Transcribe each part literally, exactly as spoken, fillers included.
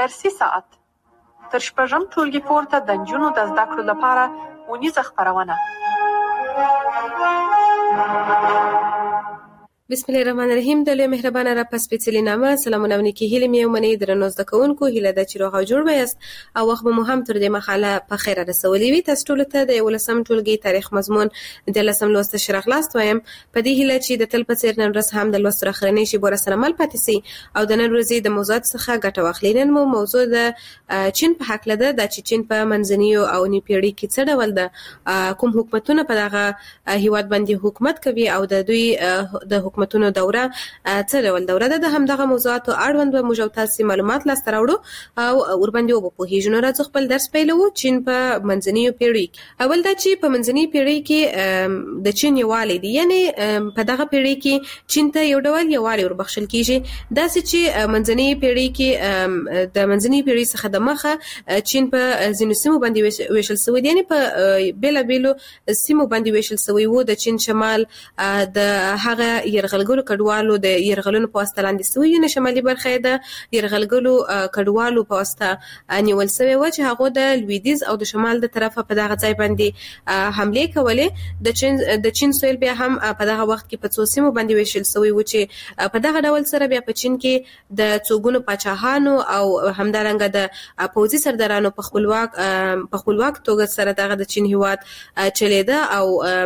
درسي ساعت تر شپږم ټولګي پورته د نجونو د زده کړو لپاره اونیزه خپرونه. بسم الله الرحمن الرحیم. د لوی مهربانه را پس سپیڅلي نامه سلامونه او نیکي هیلې مې ومنئ. درنو زده کوونکو هیله ده چې روغ او جوړ یاست او وخت مو هم تر دې مخاله په خیره رسولې وي. تاسو ټولو ته د یولسم ټولګي تاریخ مضمون د لسم لوست ښه راغلاست وایم. په دې هیله چې د تل په څیر نن ورځ هم د لوست تر اخرنۍ شیبو راسره مل پاتې سي او د نن ورځې د موضوعات څخه ګټه واخلئ. نن مو موضوع د چین په هکله ده، د چین په منځنیو او نوي پیړۍ کې څه ډول ده، کوم حکومتونه په دغه هیواد باندې حکومت کوي او د دوی د حکومتونو دوره څه ډول دوره ده. د همدغه موضوعاتو اړوند به موږ تاسو معلومات لاسته راوړو او ورباندې وپوهیږو. نو راځو خپل درس پیلوو. چین په منځنیو پیړۍ. اول دا چې په منځنۍ پیړۍ کې د چین یووالی دی، یعنی په دغه پیړۍ کې چین ته یو ډول یووالی وربخښل کیږي. داسې چې منځنۍ پیړۍ کې د منځنۍ پیړۍ څخه د مخه چین په ځینو سیمو باندې ویشل شوی دی، یعنی په بیلابیلو سیمو باندې ویشل شوی وو. د چین شمال د هغه یرغلګرو کډوالو د یرغلونو په واسطه لاندې شوی، یعنی شمالي برخه د یرغلګرو کډوالو په واسطه نیول شوی و چې هغه د لویدیز او د شمال د طرفه په دغه ځای باندې حمله کولې. د چین د چین سویل بیا هم په دغه وخت کې په څو سیمو باندې ویشل شوی و چې په دغه ډول سره بیا په چین کې د څوګونو پاچاهانو او همدارنګه د پوځي سردارانو په خپلواک په خپلواک توګه سره دغه د چین هیواد چلیده او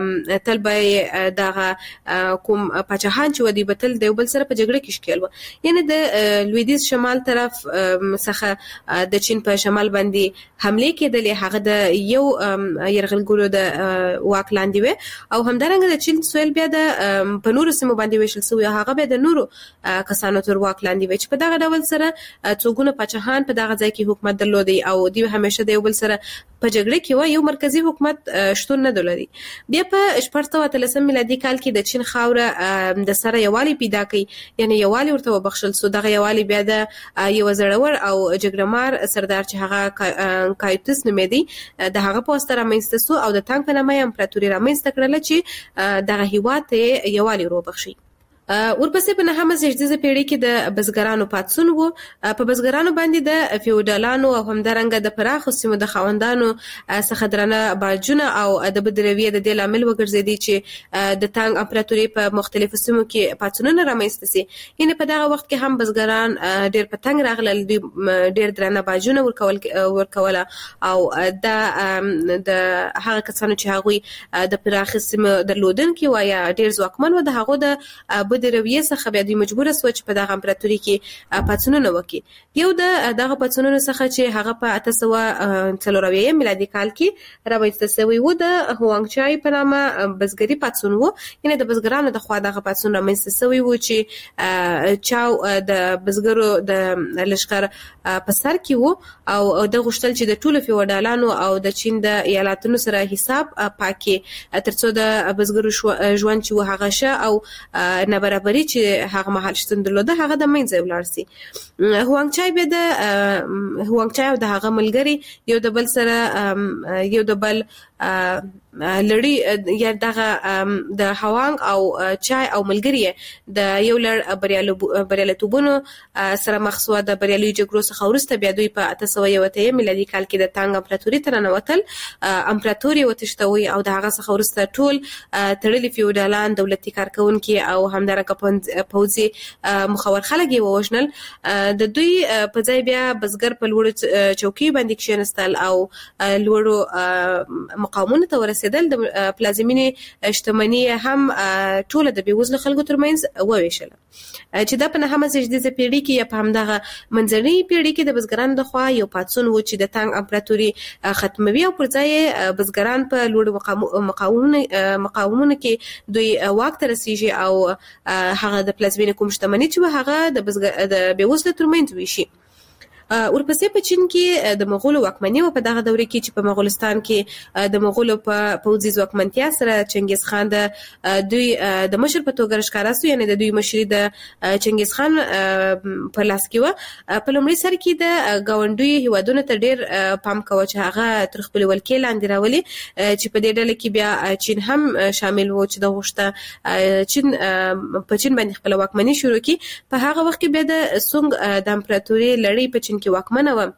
تل به دغه کوم پاچاهان چې ودی بتل د بل سره په جګړه کې شکل و. یعنی د لویدیز شمال طرف څخه د چین په شمال باندې حمله کېدلې، هغه د یو یرغلګرو د واک لاندې و او همدارنګه د چین سویل بیا د په نورو سیمو باندې ویشل شوی، هغه بیا د نورو کسانو تر واک لاندې و چې په دغه ډول سره څوګونه پاچاهان په دغه ځای کې حکومت درلودي او دوی همیشه د یو بل سره په جګړه کې و. یو مرکزی حکومت شتون نه درلودي. بیا په شپږ سوه اتلسم میلادي کال کې د چین خاوره د سره یووالی پیدا کړي، یعنی یووالی ورته وبخښل سو. دغه یووالی بیا د یو زړور او جګړهمار سردار چې هغه کایوتس نومېدی د هغه په واسطه رامنځته سو او د تانګ په نامه امپراتوري رامنځته کړله چې دغه هیواد ته یووالی وروبخښي. ورپسې په نهمه زیږدیزه پیړۍ کې د بزګرانو پاڅون وو. په بزګرانو باندې د فیوډالانو او همدارنګه د پراخو سیمو د خاوندانو څخه درنه باجونه او د بدرویه د دې لامل وګرځېدي چې د تانګ امپراتوري په مختلفو سیمو کې پاڅونونه رامنځته سي. یعنی په دغه وخت کې هم بزګران ډېر په تنګ راغلل، ډېر درنه باجونه ورکول ورکوله او د د هغه کسانو چې هغوی د پراخو سیمو درلودونکي و یا ډېر ځواکمن و، د هغو د د رویه څخه بیا دوی مجبور سو چې په دغه امپراتوري کې پاڅونونه وکړي. یو د دغه پاڅونونو څخه چې هغه په اته سوه څلور اویایم میلادي کال کې رامنځته شوی و د هوانګ چای په نامه بزګري پاڅون و. یعنی د بزګرانو د خوا دغه پاڅون رامنځته شوی و چې چاو د بزګرو د لښکر په سر کې و او د غوښتل چې د ټولو فیوډالانو او د چین د ایالاتونو سره حساب پاکي ترڅو د بزګرو ژوند چې هغه شه او برابرۍ چې هغه مهال شتون درلوده هغه د منځه ولاړ سي. هوانګ چای به د هوانګ چای او د هغه ملګری یو د بل سره یو د بل لړۍ یا دغه د هوانګ او چای او ملګری د یو لړ بریالیتوبونو سره مخ شو. د بریالي جګړو څخه وروسته بیا دوی په اته سوه یو اتیا میلادي کال کې د تانګ امپراتوري ته ننوتل. امپراتوري وتښتوي او د هغه څخه وروسته ټول تړلي فیوډالان، دولتي کارکونکي او همدارنګه پوځي مخور خلک یې ووژنل. د دوی په ځای بیا بزګر په لوړو چوکۍ باندې کښېنستل او لوړو مقامونو ته ورسېدل. د پلازمینې شتمني هم ټوله د بېوزلو خلکو ترمنځ وویشله چې دا په نهمه زیږدیزه پیړۍ کې یا په همدغه منځنۍ پیړۍ کې د بزګرانو د خوا یو پاڅون و چې د تانګ امپراتوري ختموي او پر ځای بزګران په لوړو مقامونو مقامونو کې دوی واک ته رسیږي او هغه د پلازمینې کوم شتمني چې هغه د د بېوزلو ترمنځ ویشي. ورپسې په چین کې د مغولو واکمني و په دغه دوره کې چې په مغولستان کې د مغولو په پوځي ځواکمنتیا سره چنګیز خان د دوی د مشر په توګه ښکارا سو، یعنی د دوی مشري د چنګیز خان په لاس کې و. په لومړي سر کې د ګاونډي هیوادونو ته ډېر پام کاوه چې هغه تر خپل ولکې لاندې راولي، چې په دې ډله کې بیا چین هم شامل و چې د غوښته چین په چین باندې خپل واکمني شروع کړي. په هغه وخت کې بیا د سونګ د امپراتوري لړۍ په چین چین کې واکمنه و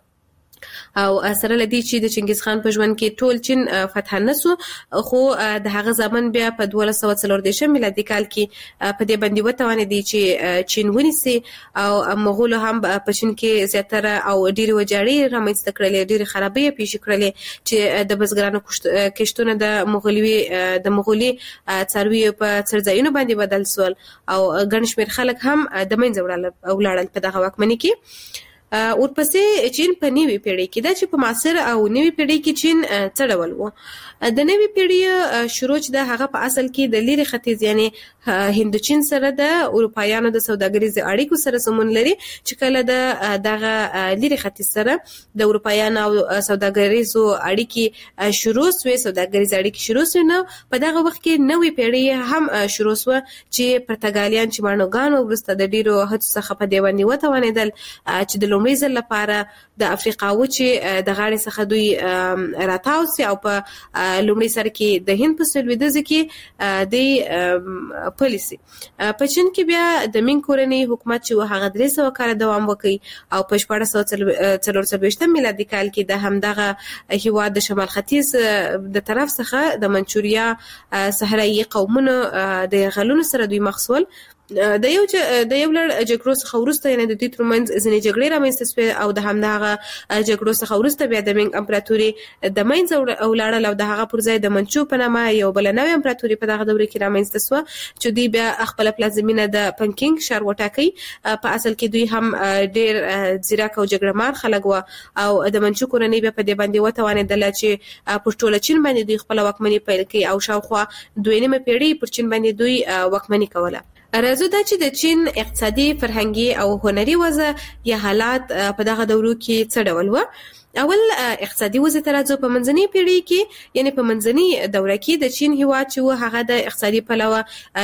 او سره لدی چې د چنګیز خان په ژوند کې ټول چین فتح نسو خو د هغه ځمن بیا په دوه سوه څلور دیرشم میلادي کال کې په دې باندې وتوانې دي چې چین ونیسي او مغول هم په چین کې زیاتره او ډېری وجاړي رامنځته کړلې ډېری خرابې پیښ کړلې چې د بزګرانو کښتونه د مغولي د مغولي څارویو په څرځایونو باندې بدل سول او ګڼ شمېر خلک هم د منځه ولاړل په دغه واکمنۍ کې. ورپسې چین په نوې پیړۍ کې دا چې په معاصر او نوې پیړۍ کې چین څه ډول و. د نوې پیړۍ شروع چې د هغه په اصل کې د لیرې ختیځ یعنی هندوچین سره د اروپایانو د سوداګریز اړیکو سره سمون لري چې کله د دغه لیرې ختیځ سره د اروپایانو او سوداګریزو اړیکې شروع شوې سوداګریز اړیکې شروع شوې نو په دغه وخت کې نوې پیړۍ هم شروع شوه چې پرتګالیان چې مانوګانو وروسته د ډیرو هڅو څخه په دې باندې وتوانېدل چې د لومړي ځل لپاره د افریقا وچې د غاړې څخه دوی راتاو سي او په لومړي سر کې د هند په سلویدز کې د پالیسي په چین کې بیا د مینګ کورنۍ حکومت چې هغه درې سوه کاله دوام وکړي او په شپاړس سوه څلور څلوېښتم میلادي کال کې د همدغه هیواد د شمال ختیځ د طرف څخه د منچوریا صحرایي قومونو د یرغلونو سره دوی مخ شول. د یو د یو لړ جګړو څخه وروسته یعنې د دوی ترمنځ ځینې جګړې رامنځته شوې او د همدغه جګړو څخه وروسته بیا د مینګ امپراتوري د منځه ولاړل او د هغه پر ځای د منچو په نامه یو بله نوې امپراتوري په دغه دوره کې رامنځته شوه چې دوی بیا خپله پلازمینه د پنکینګ ښار وټاکئ. په اصل کې دوی هم ډېر ځیرک او جګړه مار خلک وه او د منچو کورنۍ بیا په دې باندې وتوانېدله چې پر ټوله چین باندې دوی خپله واکمني پیل کړي او شاوخوا دوه نیمه پیړۍ پر چین باندې دوی واکمني کوله. راځو دا چې د چین اقتصادي فرهنګي او هنري وضع یا حالات په دغه دورو کې څه ډول و. اول اقتصادي وضع ته راځو. په منځنۍ پیړۍ کې یعنی په منځنۍ دوره کې د چین هیواد چې و هغه د اقتصادي پلوه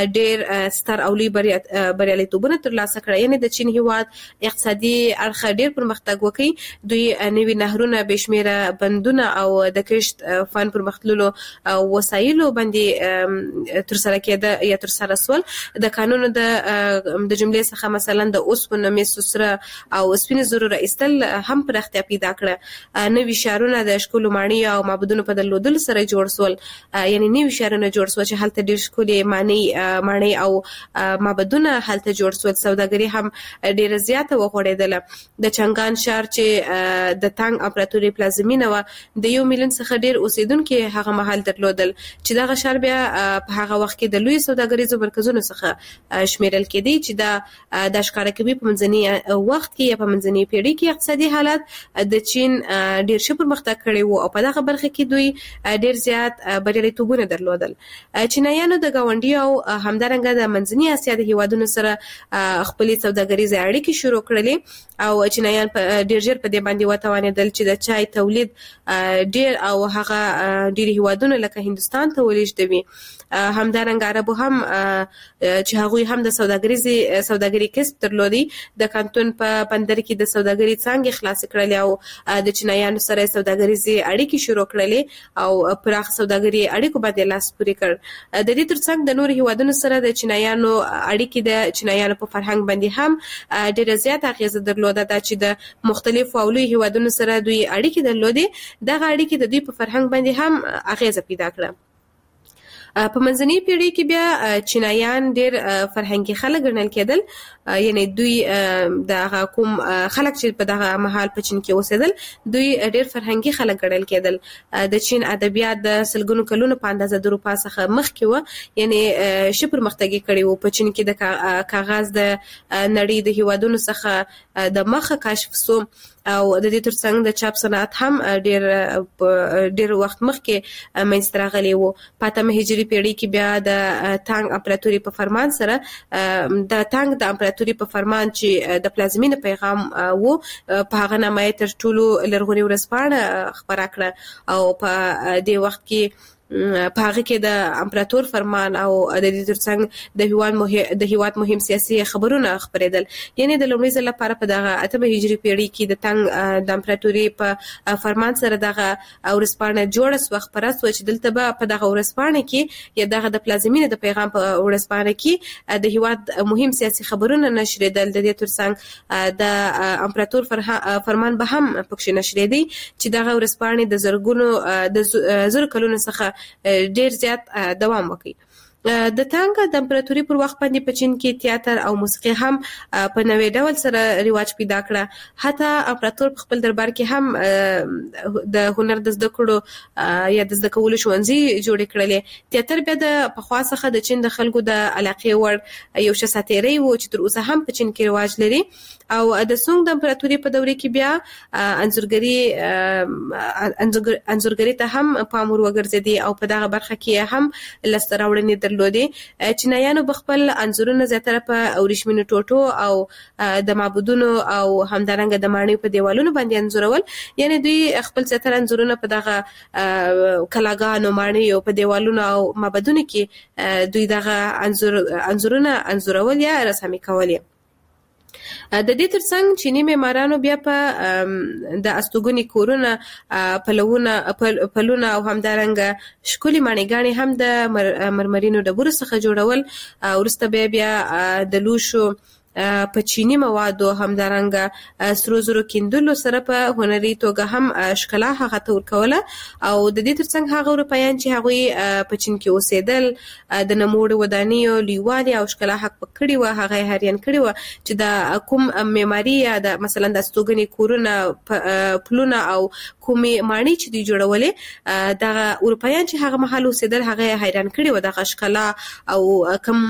ډېر ستر او لوی بریالیتوبونه ترلاسه کړل. یعنی د چین هیواد اقتصادي اړخ ډېر پرمختګ وکړي. دوی نوي نهرونه بې شمېره بندونه او د کښت فن پرمختللو وسایلو باندې ترسره کېده یا ترسره سول. د کانونو د د جملې څخه مثلا د اوسپنې مسو سره او سپینې زرو را ایستل هم پراختیا پیدا کړه. نوي ښارونه د ښکلو ماڼیو او معبدونو په درلودلو سره جوړ سول. یعنی نوي ښارونه جوړ سول چې هلته ډېر ښکلې ماڼۍ ماڼۍ او معبدونه هلته جوړ سول. سوداګري هم ډېره زیاته وغوړېدله. د چنګان ښار چې د تانګ امپراتورۍ پلازمینه وه د یو میلیون څخه ډېر اوسېدونکي هغه مهال درلودل چې دغه ښار بیا په هغه وخت کې د لویو سوداګریزو مرکزونو څخه شمیرل کېدی چې دا د ښکاره کوي په منځني وخت کې یا په منځنۍ پیړۍ کې اقتصادي حالات د چین ډېر ښه پرمختګ کړی و او په دغه برخه کې دوی ډېر زیات بریالیتوبونه درلودل. چینایانو د ګاونډیو او همدارنګه د منځنۍ اسیا د هیوادونو سره خپلې سوداګریزې اړیکې شروع کړلې او چینایان ډېر ژر په دې باندې وتوانېدل چې د چای تولید ډېر او هغه ډېر هیوادونه لکه هندوستان ته ولېږدوي. همدارنګه عربو هم چې هغوی هم د سوداګریزې سوداګري کسب درلودي د کانتون په بندر کې د سوداګري څانګې خلاصې کړلې او د چینایانو سره سوداګریزې اړیکې شروع کړلې او پراخ سوداګري اړیکو باندې لاس پورې کړ. د دې ترڅنګ د نورو هیوادونو سره د چینایانو اړیکې د چینایانو په فرهنګ باندې هم ډېره زیاته اغیزه درلوده. دا چې د مختلفو او لویو هیوادونو سره دوی اړیکې درلودې دغه اړیکې د دوی په فرهنګ باندې هم اغیزه پیدا کړه. په منځنۍ پیړۍ کې بیا چینایان ډېر فرهنګي خلک ګڼل کېدل. یعنی دوی د کوم خلک چې په دغه مهال په چین کې اوسېدل دوی ډېر فرهنګي خلک ګڼل کېدل. د چین ادبیات د سلګونو کلونو په اندازه د اروپا څخه مخکې وه. یعنی ښه پرمختګ یې کړی و. په چین کې د کاغذ د نړۍ د هیوادونو څخه د مخه کشف سو او د دې ترڅنګ د چاپ صنعت هم ډېر ډېر وخت مخکې منځته راغلی و. په اتمه هجري پیړۍ کې بیا د تانګ امپراتورۍ په فرمان سره د تانګ د امپراتورۍ په فرمان چې د پلازمینې پیغام و په هغه نامه یې تر ټولو لرغونې ورځپاڼه خپره کړه او په دې وخت کې په هغه کې د امپراتور فرمان او د دې ترڅنګ د هیواد مهم د هیواد مهم سیاسي خبرونه خبرېدل. یعنی د لومړي ځل لپاره په دغه اتمه هجري پیړۍ کې د تنګ د امپراتوري په فرمان سره دغه ورځپاڼه جوړه سوه، خپره سوه چې دلته به په دغه ورځپاڼه کې یا دغه د پلازمینې د پیغام په ورځپاڼه کې د هیواد مهم سیاسي خبرونه نشریدل. د دې ترڅنګ د امپراتور فرمان به هم پکې نشریدي چې دغه ورځپاڼه د زرګونو د زر کلونو څخه ډیر زیات دوام وکړي. د تانګ د امپراتوري پر وخت باندې په چین کې تیاتر او موسیقي هم په نوې ډول سره رواج پیدا کړه. حتی امپراتور په خپل دربار کې هم د هنر د زده کړو یا د زده کولو ښوونځي جوړ کړل. تیاتر بیا د پخوا څخه د چین د خلکو د علاقې وړ یو څه ساتيري وو چې تر اوسه هم په چین کې رواج لري. او د سونګ د امپراتوري په دوره کې بیا انځورګري انځورګري ته هم پام ور وګرځیدي او په دغه برخه کې هم لسته راوړنې درلودي. چینایانو بخپل انځورونه زیاتره په ورېښمینو ټوټو او د معبودونو او همدارنګه د ماڼیو په دیوالونو باندې انځورول. یعنی دوی خپل زیاتره انځورونه په دغه کلاګانو، ماڼیو په دیوالونو او معبدونو کې دوی دغه انځور انځورونه انځورول یا رسامي کول. د دې ترڅنګ چینی معمارانو بیا په د استوګنی کورونه، پلونه پلونه او همدارنګه ښکلي ماڼیګانې هم د مرمرینو ډبرو څخه جوړول. وروسته بیا بیا د لوښو په چینی موادو همدارنګه سرو زرو کیندلو سره په هنري توګه هم ښکلا هغه ته ورکوله. او د دې ترڅنګ هغه اروپایان چې هغوی په چین کې اوسېدل د نموړو ودانیو لیوالي او ښکلا حق پکړی و، هغه هریان کړی و چې د کوم معماري یا د مثلا د استوګنې کورونه، پلونه او کومې ماڼۍ چې دوی جوړولې، دغه اروپایان چې هغه مهال اوسېدل هغه حیران کړي و دغه ښکلا او کوم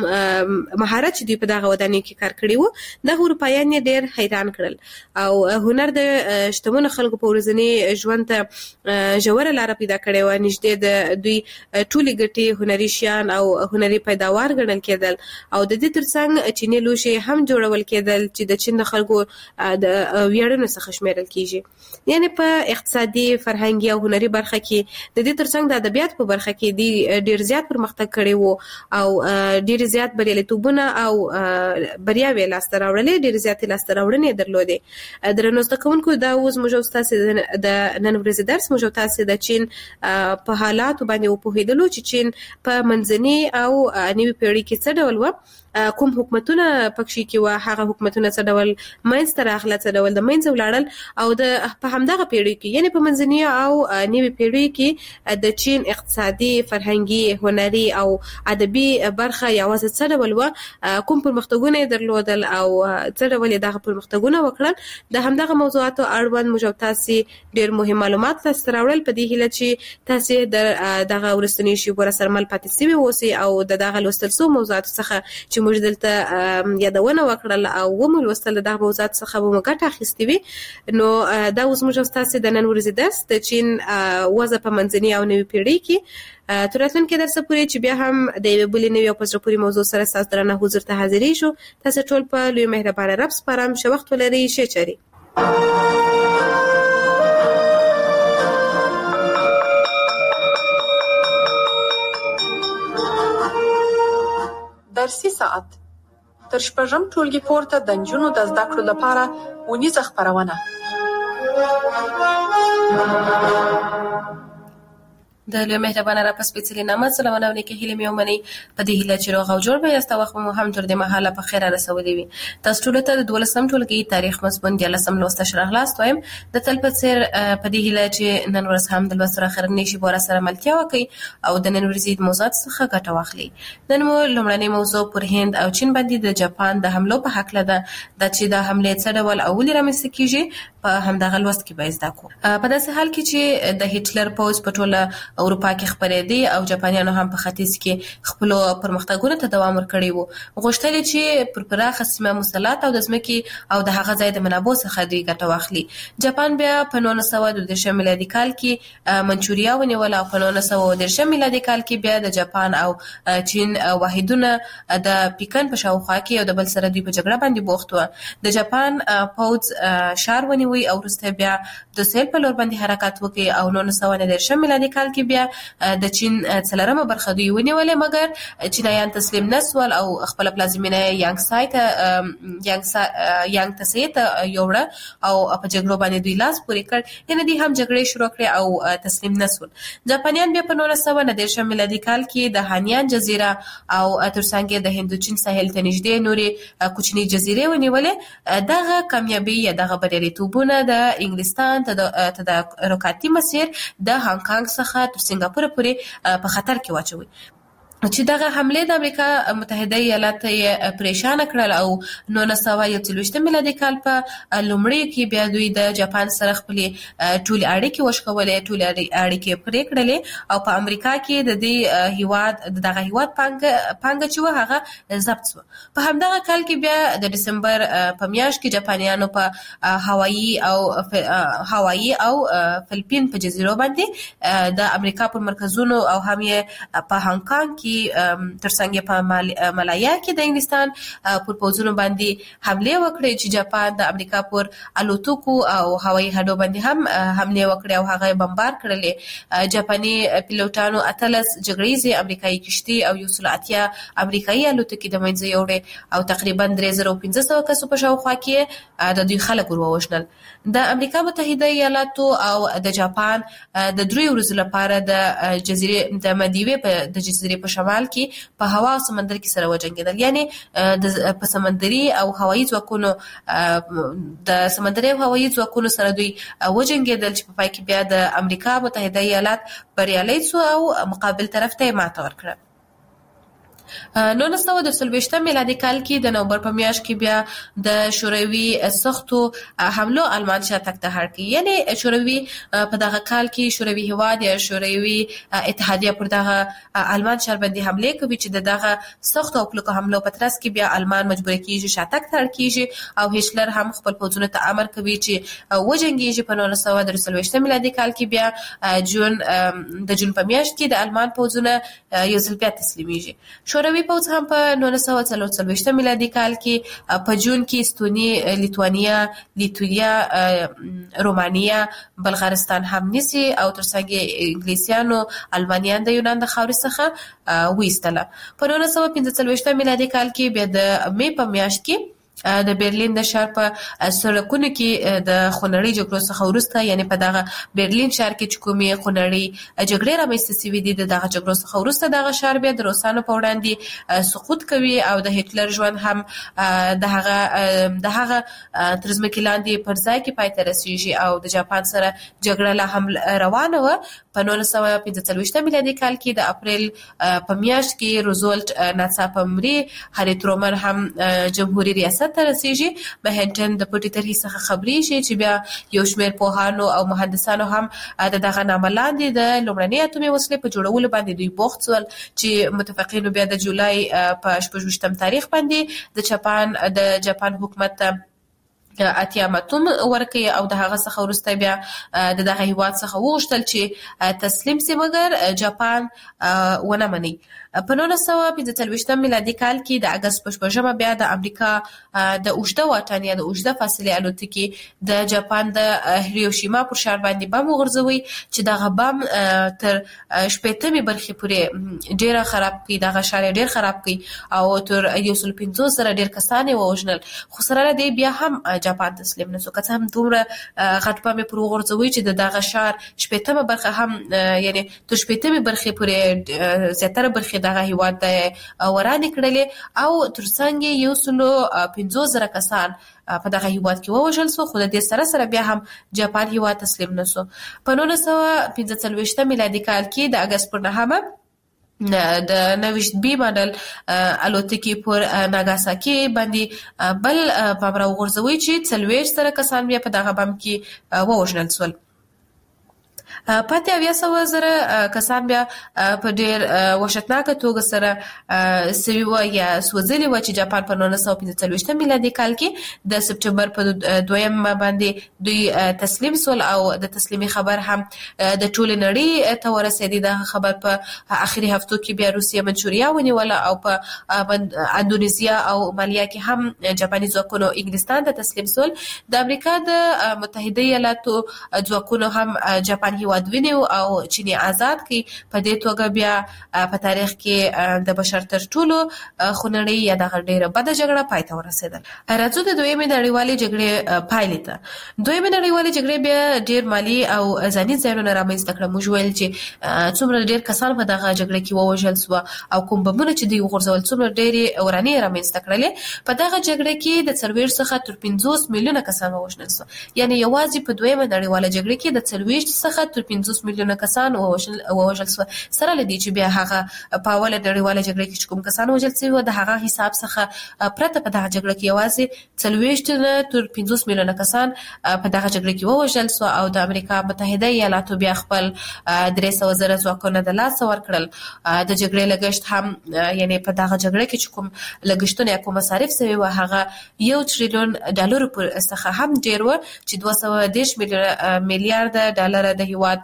مهارت چې دوی په دغه ودانیو کې کار کړی و. دغه اروپایان یې ډېر حیران کړل او هنر د شتمنو خلکو په ورځني ژوند ته ژوره لاره پیدا کړې وه. نږدې د دوی ټولې ګټې هنري شیان او هنري پیداوار ګڼل کېدل. او د دې ترڅنګ چیني لوښي هم جوړول کېدل چې د چین د خلکو د ویاړونو څخه شمیرل کېږي. یعنی په اقتصادي، فرهنګي او هنري برخه کې د دې ترڅنګ د ادبیات په برخه کې دی ډېر زیات پرمختګ کړی وو او ډېر زیات بریالیتوبونه او بریاوې لاسته راوړلې، ډېر زیات لاسته راوړنې درلودې. درنو زده کوونکو، دا اوس موږ تاسو د نن ورځې درس موږ تاسو د چین په حالاتو باندې وپوهېدلو چې چین په منځني او نوي پیړۍ کې څه ډول و، کوم حکومتونه پکې کې و، هغه حکومتونه څه ډول منځته راغله، څه ډول د منځه ولاړل. او د په همدغه پیړۍ کې یعنی په منځني او نوي پیړۍ کې د چین اقتصادي، فرهنګي، هنري او ادبي برخه یوازې څه ډول و، کوم پرمختګونه یې درلودل او څه ډول یې دغه پرمختګونه وکړل. د همدغه موضوعاتو اړوند موږ تاسو ډېر مهم معلومات تاسو راوړل په دې هیله چې تاسو د دغه ورستنی شی پر سرمل پاتې سوي اوسئ او د دغه لوستل سو موضوعاتو څخه چې موږ دلته یادونه وکړل او ومو لوستل دغه موضوعات څخه به موږ ګټه اخیستې وي. نو دا اوس موږ تاسو د نن ورځې درس د چین وضع په منځني او نوي پیړۍ کې تر راتلونکي درس پورې چې بیا هم د یوې بلې نوې او په زړه پورې موضوع سره ستاسو درنه حضور ته حاضرېږو. تاسو ټول په لوی مهربانه رب سپارم. ښه وخت ولرئ. ښه چارې. درسي ساعت تر شپږم ټولګي پورته د نجونو د زده کړو لپاره اونیزه خپرونه. د لوی مهربانه را په سپېڅلي نامه سلامونه او نیکې هیلې مې ومنئ. په دې هیله چې روغ او جوړ به یاست او وخت مو هم تر دې مهاله په خیره رسولی وي. تاسو ټولو ته د دولسم ټولګي تاریخ مضمون دیارلسم لوست ښه راغلاست وایم. د تل په څېر په دې هیله چې نن ورځ هم د لوست سره اخرنۍ شیبو راسره ملتیا وکړئ او د نن ورځې موضوعات څخه ګټه واخلئ. نن مو لومړنۍ موضوع پر هند او چین باندې د جاپان د حملو په هکله ده. دا چې د حملې څه ډول او ولې رامنځته کېږي په همدغه لوست کې به زده کړو. په داسې حال کې چې د هټلر پوځ په ټوله اروپا کې خپرېدی او جاپانیانو هم په ختیځ کې خپلو پرمختګونو ته دوام ورکړی وو، غوښتل چې پر پراخه سیمه مسلط او د ځمکې او د هغه ځای د منابعو څخه دوی ګټه واخلي. جاپان بیا په نولس سوه دوه دېرشم میلادي کال کې منچوریا ونیوله او په نولس سوه اووه دېرشم میلادي کال کې بیا د جاپان او چین واحدونه د پیکن په شاوخوا کې یو د بل سره دوی په جګړه باندې بوخت وو. د جاپان پوځ شار ونیو ونیوي او وروسته بیا د سهیل په لور باندې حرکت وکړي او نولس سوه نهه دېرشم میلادي کال کې بیا د چین څلورمه برخه دوی ونیولې، مګر چینایان تسلیم نه سول او خپل پلازمینه یانګسای ته یانګ تسې ته یوړه او په جګړو باندې دوی لاس پورې کړ، یعنې دوی هم جګړې شروع کړې او تسلیم نه سول. جاپانیان بیا په نولس سوه نهه دېرشم میلادي کال کې د هانیان جزیره او ترڅنګ د هندوچین ساحل ته نږدې نورې کوچنۍ جزیرې ونیولې. دغه کامیابي یا دغه بریالیتوبونه د انګلستان تدارکاتي مسیر د هانګ کانګ څخه تر سنگاپور پورې په خطر کې واچوي، چې دغه حمله د امریکا متحده ایالات یې پریشان کړل او نولس سوه یو څلوېښتم میلادي کال په لومړیو کې بیا دوی د جاپان سره خپلې ټولې اړیکې وشکولې، ټولې اړیکې پرې کړلې او په امریکا کې د دې هیواد دغه هیواد پانګه پانګه چې وه هغه ضبط شوه. په همدغه کال کې بیا د دسمبر په میاشت کې جاپانیانو په هوایي او هوایي او فلپین په جزیرو باندې د امریکا په مرکزونو او هم یې په هانګ کانګ کې ترڅنګ په مالایا کې د انګلستان پر پوځونو باندې حمله وکړې چې جاپان د امریکا پر الوتکو او هوایي هډو باندې هم حمله وکړې او هغه بمبار کړلې. جاپاني پیلوټانو اتلس جګړیزې امریکایي کشتۍ او یو سل اتیا امریکایي الوتکې د منځه یوړې او تقریبا درې زره پنځه سوه کسو په شاوخوا کې د دوی خلک ور ووژنل. د امریکا متحده ایالاتو او د جاپان د دریو ورځو لپاره د جزیرې د مدیوې په د جزیرې په شمال کې په هوا او سمندر کې سره وجنګېدل، یعنی په سمندري او هوایي ځواکونو د سمندري او هوایي ځواکونو سره دوی وجنګېدل چې په پای کې بیا د امریکا متحده ایالات بریالي شو او مقابل طرف ته ماته ورکړه. نولس سوه څلوېښتم میلادي کال کې د نومبر په میاشت کې بیا د شوروي سختو حملو آلمان شاتګ ته هر کړ، یعنی شوروي په دغه کال کې شوروي هیواد یا شوروي اتحادیه پر دغه آلمان شهر باندې حمله کوي چې دغه سختو او کلکو حملو په ترڅ کې بیا آلمان مجبور کیږي شاتګ ته هر کیږي او هټلر هم خپل پوځونو ته امر کوي چې وجنګیږي. په نولس سوه څلوېښتم میلادي کال کې بیا جون د جون په میاشت کې د آلمان پوځونه یو ځل بیا تسلیمیږي. شوروي پوځ هم په نولس سوه څلور څلوېښتم میلادي کال کې په جون کې استوني، لیتوانیا، لیتویا، رومانیا، بلغارستان هم نیسي او ترڅنګ انګلیسیانو المانیان د یونان د خاورې څخه وایستله. په نولس سوه پنځه څلوېښتم میلادي کال کې بیا د مې په میاشت کې د برلین د ښار په سړکونو کې د خونړۍ جګړو څخه وروسته، یعنی په دغه برلین ښار کې چې کومې خونړۍ جګړې رامنځته شوې دي د دغه جګړو څخه وروسته دغه ښار بیا د روسانو په وړاندې سقوط کوي او د هټلر ژوند هم د هغه د هغه تر ځمکې لاندې پر ځای کې پای ته رسېږي او د جاپان سره جګړه لا هم روانه وه. په نولس سوه پنځه څلوېښتم میلادي کال کې د اپریل په میاشت کې روزولټ ناڅاپه مري، هاري ترومن هم جمهوریت ریاست ته رسېږي. مهنټن د پټې طرحې څخه خبرېږي چې بیا یو شمېر پوهانو او مهندسانو هم د دغه نامه لاندې د لومړنۍ اتومي وسلې په جوړولو باندې دوی بوخت شول چې متفقینو بیا د جولای په شپږ ویشتم تاریخ باندې د جاپان د جاپان حکومت ته اتیام اتوم ورکړي او د هغه څخه وروسته بیا د دغه هیواد څخه وغوښتل چې تسلیم شي، مګر جاپان ونه مني. په نولس سوه پنځه څلوېښتم میلادي کال کې د اګست په شپږمه بیا د امریکا د اوږده واټن یا د اوږده فاصلې الوتکې د جاپان د هیروشیما پر ښار باندې بم وغورځوي چې دغه بم تر شپېتمې برخې پورې ډېره خراب کړي، دغه ښار یې ډېر خراب کړي او تر یو سل پنځوس زره ډېر کسان یې ووژنل. خو سره له دې بیا هم جاپان تسلیم نه شو، که څه هم دومره غټ بم یې پر وغورځوي چې د دغه ښار شپېتمه برخه هم یعنې تر شپېتمې برخې پورې زیاتره برخې دغه هیواد ته ورانې کړلې او ترڅنګ یو سلو پنځوس زره کسان په دغه هیواد کې ووژل شو، خو د دې سره سره بیا هم جاپان هیواد تسلیم نه شو. په نولس سوه پنځه څلوېښتم میلادي کال کې د اګست پر نهمه د نوښت بي ماډل الوتکې پر ناګاساکي باندې بل بم راوغورځوي چې څلوېښت زره کسان بیا په دغه بم کې ووژنل شول. پاتې اویا سوه زره کسان بیا په ډېر وحشتناکه توګه سره سوي وه یا سوځلي وه چې جاپان په نولس سوه پنځه څلوېښتم میلادي کال کې د سپټمبر په دویم باندې دوی تسلیم سول او د تسلیمي خبر هم د ټولې نړۍ ته ورسېدی. دا خبر په آخري هفتو کې بیا روسیه منچوریا ونیوله او په اندونیزیا او مالیا کې هم جاپاني ځواکونو انګلستان ته تسلیم سول. د امریکا د متحده ایالاتو ځواکونو هم جاپان هیواد ونیو او چین آزاد کی. په دې توګه بیا په تاریخ کې د بشر تر ټولو خونړۍ یا د ډېره بده جګړه پای ته ورسېدل. راځو د دویمې نړیوالې جګړې پایلې ته. دویمې نړیوالې جګړې بیا ډېر مالي او ځاني زیانونه رامنځته کړل. موږ ویل چې څومره ډېر کسان په دغه جګړه کې ووژل سوه او کوم بمونه چې دوی وغورځول څومره ډېرې ورانې رامنځته کړلې. په دغه جګړه کې د څلوېښت څخه تر پنځوس میلیونه کسان ووژل سوه. یعنې یوازې په دویمه نړیواله جګړه کې د څلوېښت څخه تر پنځوس میلیونه کسان ووژل سوه. سره له دې چې بیا هغه په اوله نړیواله جګړه کې چې کوم کسان وژل سوي وو د هغه حساب څخه پرته په دغه جګړه کې یوازې څلوېښت نه تر پنځوس میلیونه کسان په دغه جګړه کې ووژل سوه او د امریکا متحده ایالاتو بیا خپل درې سوه زره ځواکونه د لاسه ورکړل. د جګړې لګښت هم یعنې په دغه جګړه کې چې کوم لګښتونه یا کوم مصارف سوي وو هغه یو تریلیون ډالرو څخه هم ډېر وو چې دوه سوه دېرش میلیارده ډالر د هیواد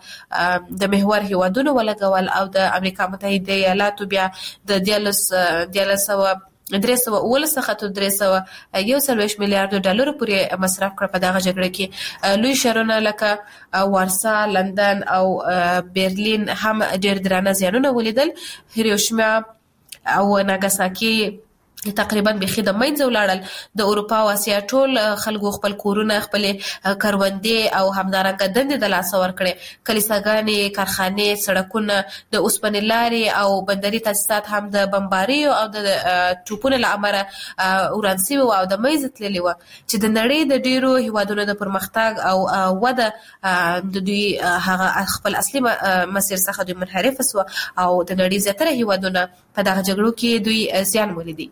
د محور هیوادونو ولګول او د امریکا متحده ایالاتو بیا د دیارلس دیارلس سوه درې سوه اوولس څخه تر درې سوه یو څلوېښت میلیارډو ډالرو پورې مصرف کړ. په دغه جګړه کې لوی ښارونه لکه وارسا، لندن او برلین هم ډېر درانه زیانونه ولیدل. هیروشیما او ناګاساکي تقریبا بخي د منځه ولاړل. د اروپا او اسیا ټول خلکو خپل کورونه، خپل کروندې او همدارنګه دندې د لاسه ورکړې. کلیساګانې، کارخانې، سړکونه، د اوسپنې لارې او بندري تاسیسات هم د بمباریو او د توپونو له امله وران سوي وو او د منځه تللي وو چې د نړۍ د ډېرو هیوادونو د پرمختګ او وده د دوی هغه خپل اصلي مسیر څخه دوی منحرفه سوه او د نړۍ زیاتره هیوادونه په دغه جګړو کې دوی زیان ولیدي.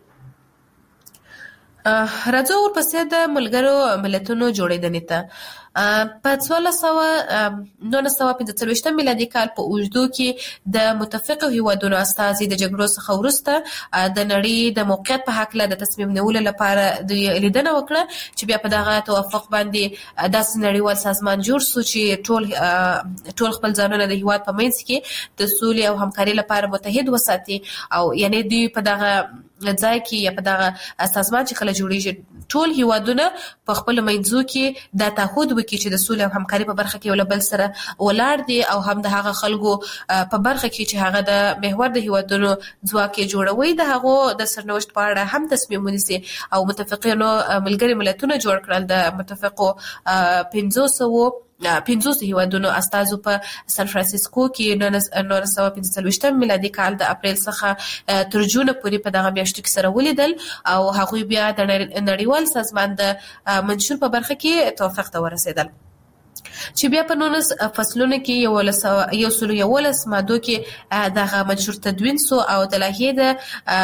راځو ورپسې د ملګرو ملتونو جوړېدنې ته. په څوارلس سوه نولس سوه پنځه څلوېښتم میلادي کال په اوږدو کې د متفقو هیوادونو استازي د جګړو څخه وروسته د نړۍ د موقعیت په هکله د تصمیم نیولو لپاره دوی لیدنه وکړه چې بیا په دغه توافق باندې داسې نړیوال سازمان جوړ سو چې ټول ټول خپل ځانونه د هیواد په منځ کې د سولې او همکارۍ لپاره متحد وساتي. او یعنې دوی په دغه ځای کې یا په دغه سازمان چې کله جوړیږي ټول هیوادونه په خپل منځو کې دا تعهد وکړي چې د سولې او همکارۍ په برخه کې یو له بل سره ولاړ دي او هم د هغه خلکو په برخه کې چې هغه د محور د هیوادونو ځواک یې جوړوي د هغو د سرنوشت په اړه هم تصمیم ونیسي. او متفقینو ملګري ملتونه جوړ کړل. د متفقو پنځو سوو پنځوس هیوادونو استازو په سان فرانسیسکو کې نولس سوه پنځه څلوېښتم میلادي کال د اپریل څخه تر جونه پورې په دغه میاشتو کې سره ولیدل او هغوی بیا د نړیوال سازمان د منشور په برخه کې توافق ته ورسېدل چې بیا په نولس فصلونو کې یو سلو یولس مادو کې دغه منشور تدوین سو او د لایحې د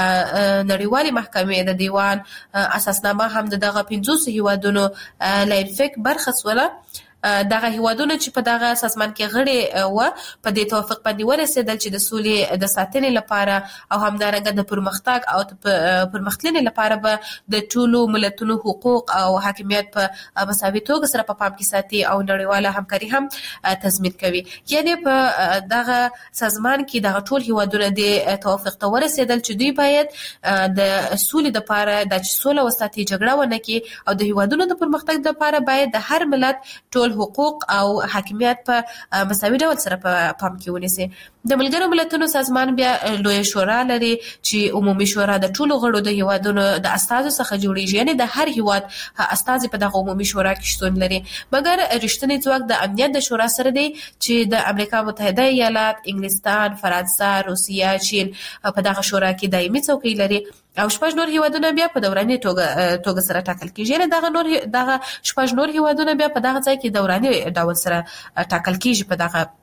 نړیوالې محکمې د دیوان اساسنامه هم د دغه پنځوسو هیوادونو لایحې برخه سوله. دغه هیوادونه چې په دغه سازمان کې غړي و په دې توافق باندې ورسېدل چې د سولې د ساتنې لپاره او همدارنګه د پرمختګ او پرمختلنې لپاره به د ټولو ملتونو حقوق او حاکمیت په مساوي توګه سره په پام کې ساتي او نړیواله همکاري هم تضمین کوي. یعنی په دغه سازمان کې دغه ټول هیوادونه د توافق ته ورسېدل چې دوی باید د سولې لپاره د سوله وساتي، جګړه ونه کړي او د هیوادونو د پرمختګ لپاره باید د هر ملت ټول حقوق او حاکمیت په مساوي ډول سره په پام کې ونیسي. د ملګرو ملتونو سازمان بیا لوی شورا لري چې عمومي شورا د ټولو غړو د هیوادونو د استازو څخه جوړیږي. یعنی د هر هیواد استازي په دغه عمومي شورا کې شتون لري. مګر رښتینی ځواک د امنیت د شورا سره دی چې د امریکا متحده ایالات، انګلستان، فرانسه، روسیه، چین په دغه شورا کې دایمي څوکۍ لري او شپږ نور هیوادونه بیا په دوراني توګه توګه سره ټاکل کیږي. یعنی دغه نور دغه شپږ نور هیوادونه بیا په دغه ځای کې دوراني ډول سره ټاکل کیږي په دغه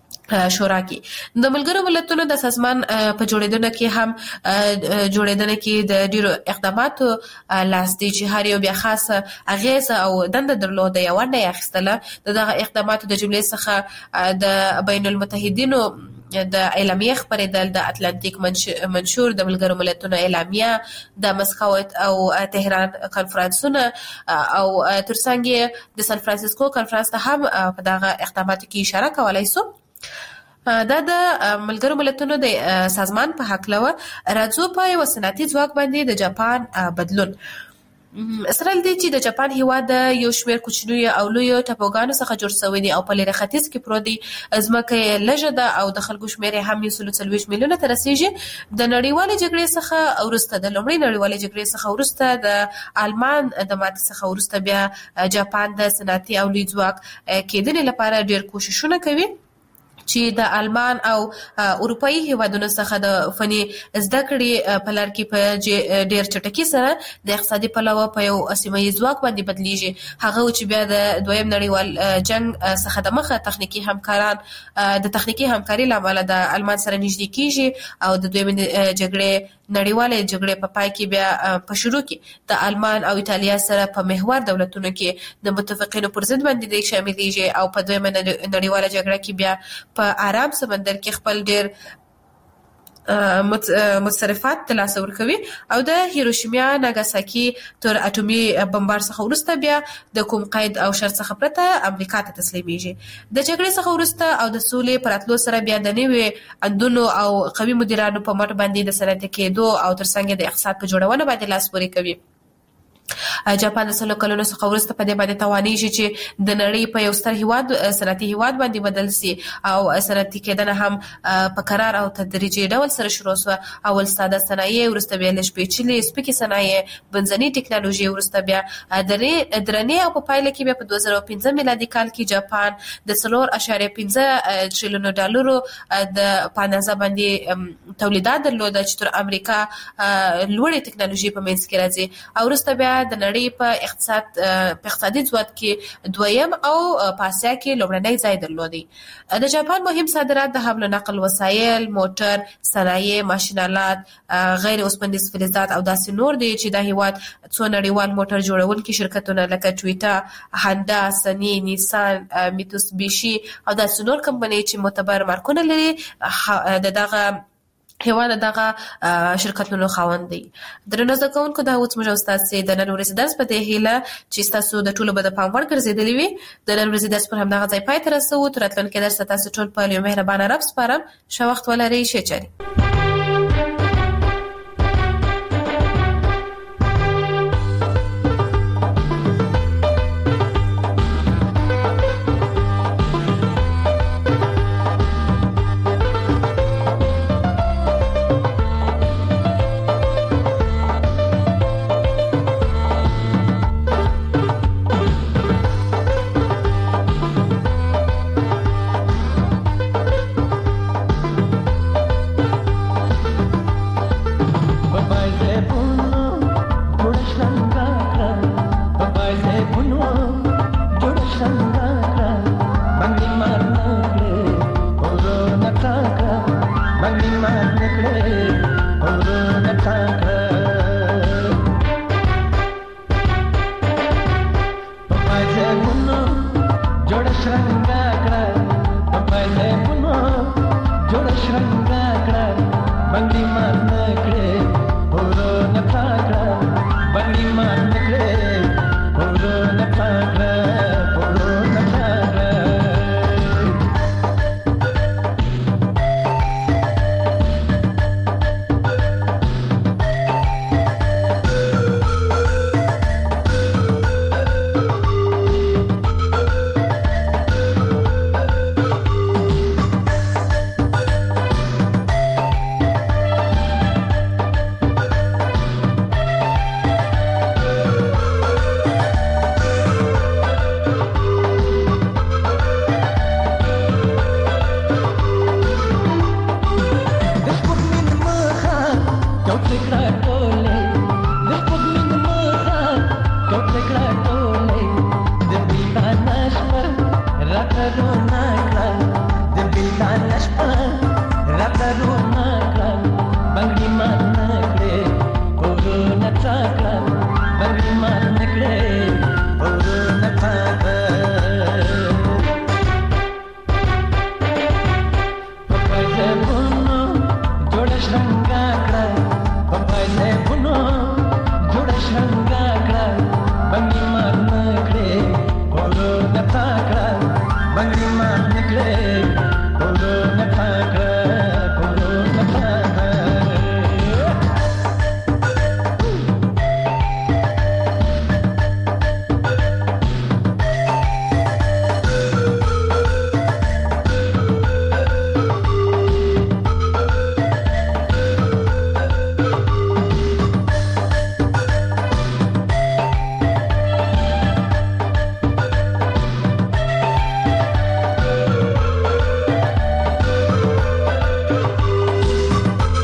شورا کې د ملګرو ملتونو د سازمان په جوړېدنه کې هم جوړېدنه کې د ډیرو اقداماتو لاس دی چې هر یو بیا خاصه اغیزه او دنده درلوده یا ونډه یې اخیستله. د دغه اقداماتو د جملې څخه د بین المتحدینو د اعلامیه خبرېدل، د اتلانتیک منشور، د ملګرو ملتونو اعلامیه، د مسکو او تهران کنفرانسونه او ترڅنګ د سان فرانسیسکو کنفرانس ته هم په دغه اقداماتو کې اشاره کولای سو. دا د ملګرو ملتونو د سازمان په هکله و. راځو په یو صنعتي ځواک باندې د جاپان بدلون. سره دې چې د جاپان هیواد د یو شمېر کوچنیو او لویو ټاپوګانو څخه جوړ شوی دی او په لرې ختیځ کې پروت دی. ځمکه یې لږه ده او د خلکو شمېر یې هم یو سل څلوېښت میلیونه ته رسیږي. د نړیوالې جګړې څخه وروسته د لومړۍ نړیوالې جګړې څخه وروسته د آلمان د ماتې څخه وروسته بیا جاپان د صنعتي او لوی ځواک کېدنې لپاره ډېر کوششونه کوي چې د آلمان او اروپایي هیوادونو څخه د فني زده کړې په لار کې په ډېر چټکۍ سره د اقتصادي پلوه په یو سیمه ییز ځواک باندې بدلیږي. هغه چې بیا د دویم نړیوال جنگ څخه د مخه تخنیکي همکاران د تخنیکي همکاري له امله د آلمان سره نږدې کیږي او د دویم جګړې نړیواله جګړې په پای کې بیا په شروع کې د آلمان او ایتالیا سره په محور دولتونو کې د متفقینو پر ضد باندې د شاملېږي او په دویمه نړیواله جګړه کې بیا په آرام سمندر کې خپل ډېر متصرفات ترلاسه ورکوي او د هیروشیما ناګاساکي تر اټومي بمبار څخه وروسته بیا د کوم قید او شرط څخه پرته امریکا ته تسلیمیږي. د جګړې څخه وروسته او د سولې پر راتلو سره بیا د نوي اندونو او قوي مدیرانو په مټ باندې د صنعتي کېدو او ترڅنګ د اقتصاد په جوړونه باندې لاس پورې کوي. جاپان د سلو کلونو څخه وروسته په دې باندې توانېږي چې د نړۍ په یو ستر هیواد صنعتي هیواد باندې بدل سي او صنعتي کېدنه هم په قرار او تدریجي ډول سره شروع شوه. اول ساده صنایع، وروسته بیا لږ پیچلې سپکې صنایع، بنځنۍ ټکنالوژي، وروسته بیا درنې او په پایله کې بیا په دوه زره پنځه میلادي کال کې جاپان د څلور اعشاریه پنځه تریلیون ډالرو د په اندازه باندې تولیدات درلوده چې تر امریکا لوړې ټکنالوژي په منځ کې راځي او وروسته بیا د نړۍ په اقتصاد په اقتصادي ځواک کې دویم او په اسیا کې لومړنی ځای درلودي. د جاپان مهم صادرات د حمل و نقل وسایل، موټر، صنایع، ماشینالات، غیر اوسپنیز فلزات او داسې نور دي چې د هیواد څو نړیوال موټر جوړونکي شرکتونه لکه ټویوټا، هاندا، سني، نیسان، میتسوبیشي او داسې نور کمپنۍ چې معتبر مارکونه لري د دغه هیواد دغه شرکتونو خاوند دی. درنو زده کوونکو، دا اوس موږ ستاسو د نن ورځې درس په دې هیله چې تاسو د ټولو به د پام وړ ګرځېدلی وي. د نن ورځې درس پر همدغه ځای پای ته رسوو. تر راتلونکي درس تاسو ټول په یو مهربانه رب سپارم. ښه وخت ولرئ. ښه چارې. Don't think that